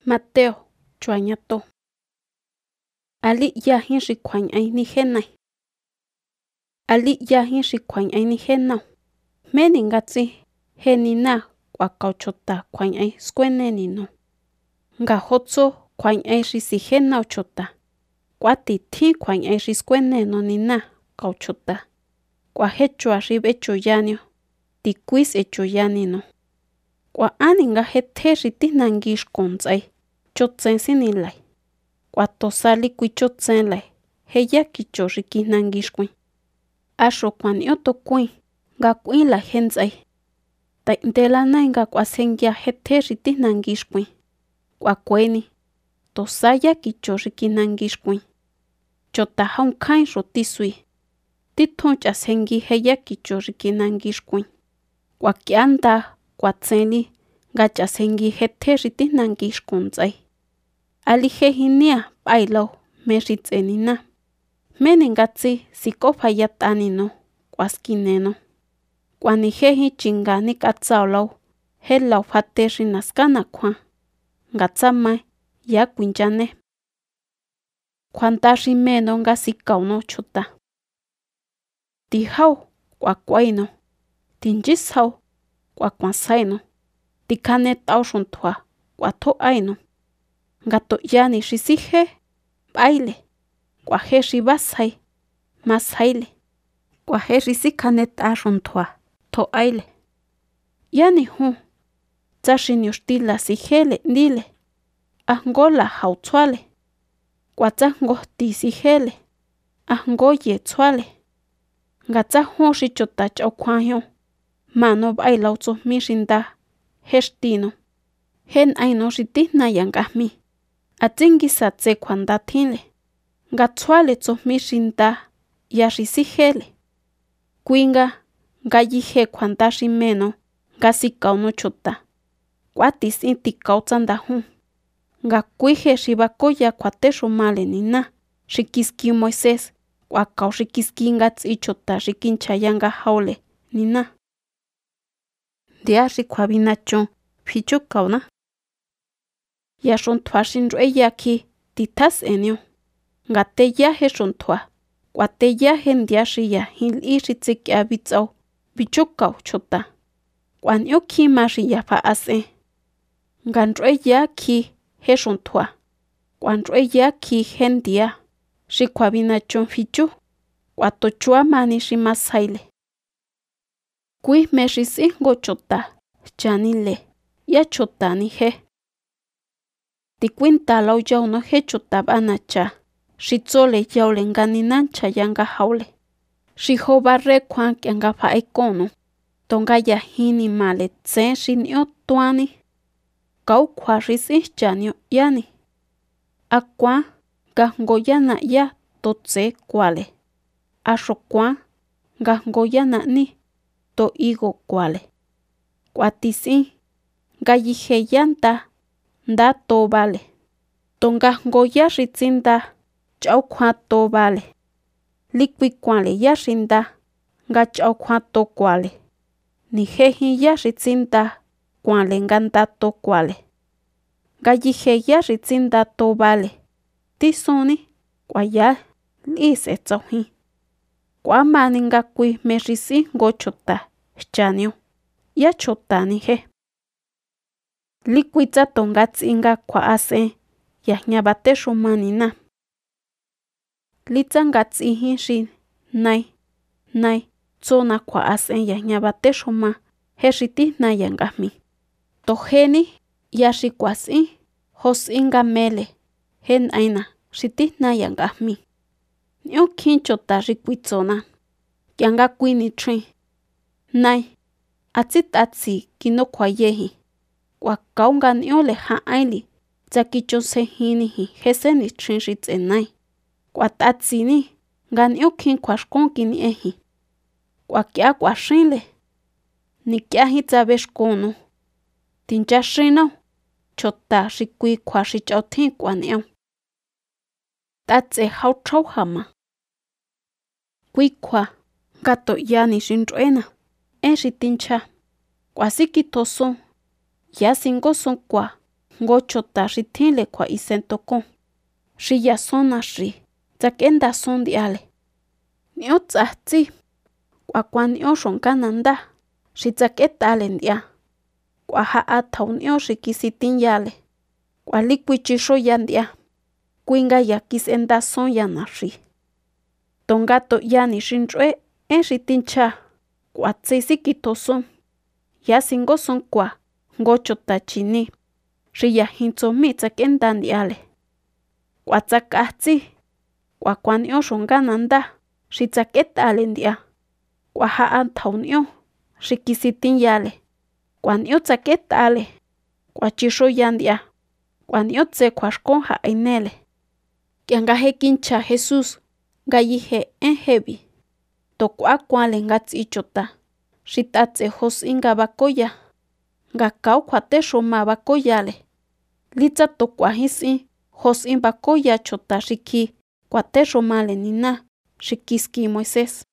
Mateo chuañato. Ali yahin xi kjuañ'ai nijenai. Ali yahin xi kjuañ'ai nijenau. Jméni ngatsi je nina k'uakao chuta kjuañ'ai skueneni nu. Nga jó tsó kjuañ'ai xi sijenau chuta. Kuati tjín kjuañ'ai xi skuenenu nina kao chuta. K'uajechua xi b'echuyañu. Tikui s'echuyaninu. K'ua'áni nga je tjé xi tijnangui xkun nts'ai. Chotsen sinilai. K'uatosali kui chotsenlai. Je yá kicho xi kijnangui xkuin. Axu kuan'ñú tukuin nga k'uínla je nts'ai. Ta'ndelanai nga k'uasengia je tjé xi tijnangui xkuin. K'uakueni. Tosá yá kicho xi kijnangui xkuin. Chuta jaukjaen xu tisui. Titjun ch'asengui je yá kicho xi kijnangui xkuin. K'uak'ianda k'uatsenli nga ch'asengui je tjé xi tijnangui xkun nts'ai. Ali je jinia p'ailau jmé xi ts'enina. Jméni ngatsi sik'ofayat'aninu k'uaskinenu. K'uanijéjí chinga nik'atsaulau je lau fate xi naskana kjuan. Ngatsamai yá kuinchané. Kjuanda xi menu nga sikaunu chuta. Tijau k'uakuainu. Tinyísjau k'uakuansainu. Tikjanet'au xuntjua k'uatjo'ainu. Nga tu'yani xi sijé b'aile. K'uaje xi basjai masjaile. K'uaje xi sikjanet'a xuntjua tjo'aile. ¿'Yani jun? Tsa xi niñuxtila sijéle n'dile. ¿A jngó la jau tsjuale? K'uatsa jngu jti sijéle. ¿A jngó ye tsjuale? Ngatsa jun xi chuta ch'aukjuajiun. Manu b'ailau tsujmí xi nda je xtinu. Je n'ainu xi tijnaya ngajmi. ¿A tsínguisa tse kjuanda tjinle? Nga tsjuale tsujmí xi nda ya xi sijéle. Kui nga ngayije kjuanda xi menu nga sikaunu chuta. K'uatis'in tikau tsa ndajún. Nga kui je xi bakoya kjuatexumale nina xi kiski Moisés k'uakao xi kiski ngats'i chuta xi kinchjaya nga jaule nina. Ndía xi kjuabinachun fichukauna. Ya xuntjua xi nch'ueya kji titjás'enniu. Nga teyá je xuntjua. K'uateyá je ndia xi yajin li'i xi tsik'ia bits'au bichukao chuta. K'uan'ñú kjima xi ya fa'as'en. Nga nch'ueya kji je xuntjua. K'uanch'ueya kji je ndia xi kjuabinachun fichú. K'uatuchuamani xi masjaile. Kui jmé xi s'íjngu chuta chanile yá chutani je. Tikuintalau yaunu je chuta b'anacha xi tsole yaule nga nina nchjaya nga jaule. Xi jó barré kjuan k'ia nga fa'ekonu. Tonga yajin nimale tsen xi n'ñú tuani. Kau kjua xi s'íjchaniu 'yani. A kuán nga jngo yá na'yá totse kuale. Axu kuán nga jngo yá na'ní to higo kuale. K'uatis'in ngayije yá nda to bale. Tonga jngo yá xi tsinda ch'au kjuan to bale. Likui kuanle yá xi nda nga ch'au kjuan to kuale. Nijejin yá xi tsinda kuanle nga nda to kuale. Ngayije yá xi tsinda to bale. Tisúnni k'uayá l'i s'etsajin. K'uamani nga kui jmé xi s'íjngo chuta xchaniu. Yá chutani je. Likui tsa to ngatsi nga kjua'as'en yajña batexumanina. Litsa ngatsijín xi nai tsona kjua'as'en yajña batexuma je xi tijnaya ngajmi. Tojéni ya xi kuas'ín jo s'ín nga mele je n'aina xi tijnaya ngajmi. N'ñú kjin chuta xi kuitsona. K'ia nga kui nitxin. Nai, ¿a tsit'atsi kinukjuayéjin? K'uakao nga n'ñúle ja'ainli tsa kichusejinijin jesé nitxin xi ts'enai. K'uat'atsini nga n'ñú kjin kjuaxkún kini'ejin. K'uak'ia k'uaxínle. Nik'iají tsa bexkunu. Tinchaxinau chuta xi kui kjua xi ch'autjin k'uane'au. T'ats'e jau chjau jama. Kui kjua nga tu'yani xi nch'uena. Én xi tinchja. K'uasikitjosun. Yá singusun kua jngo chuta xi tjinle kjua'isentokon xi yason naxi tsak'endason nd'iale. N'ñu ts'atsí k'uakuan n'ñu xunká nandá xi tsak'et'ale nd'ia. K'uaja'a tjao n'ñu xi kisitinyale. K'ualikuichixóya nd'ia. Kui nga ya kis'endasónya naxi. Tonga to'yani xi nch'ué én xi tinchja k'uatse sikitjoson. Ya singósonkua jngo chuta chiní xi yajin tsujmí tsak'enda nd'iale. K'uatsak'a tsí k'uakuan n'ñu xunga nandá xi tsak'et'ale nd'ia. K'uaja'a tjao n'ñu xi kisitinyale. K'uan'ñú tsak'et'ale. K'uachixóya nd'ia. K'uan'ñútse kjuaxkón ja'enele. K'ia nga je kinchja Jesús ngayije én jebi, to ku̱a̱ kuanle nga ts'i chuta xi t'a ts'e jos'in nga bakoya. Nga̱kao kjuatéxuma bakóyale. Litsa to k'uajín s'ín jos'in bakoya chuta xi kji kuatéxumale niná xi kiski Moisés.